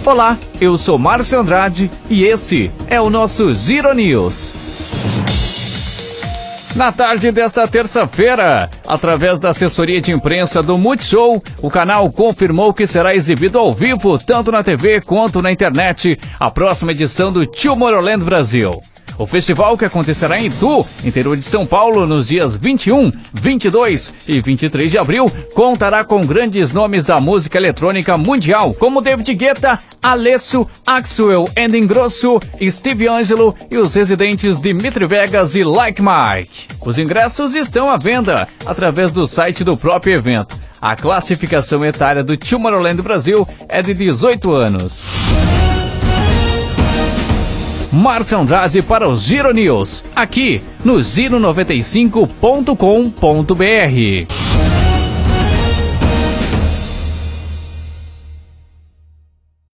Olá, eu sou Márcio Andrade e esse é o nosso Giro News. Na tarde desta terça-feira, através da assessoria de imprensa do Multishow, o canal confirmou que será exibido ao vivo, tanto na TV quanto na internet, a próxima edição do Tomorrowland Brasil. O festival, que acontecerá em Itu, interior de São Paulo, nos dias 21, 22 e 23 de abril, contará com grandes nomes da música eletrônica mundial, como David Guetta, Alesso, Axwell and Ingrosso, Steve Angelo e os residentes Dimitri Vegas e Like Mike. Os ingressos estão à venda através do site do próprio evento. A classificação etária do Tomorrowland Brasil é de 18 anos. Márcio Andrade para o Giro News, aqui no giro95.com.br.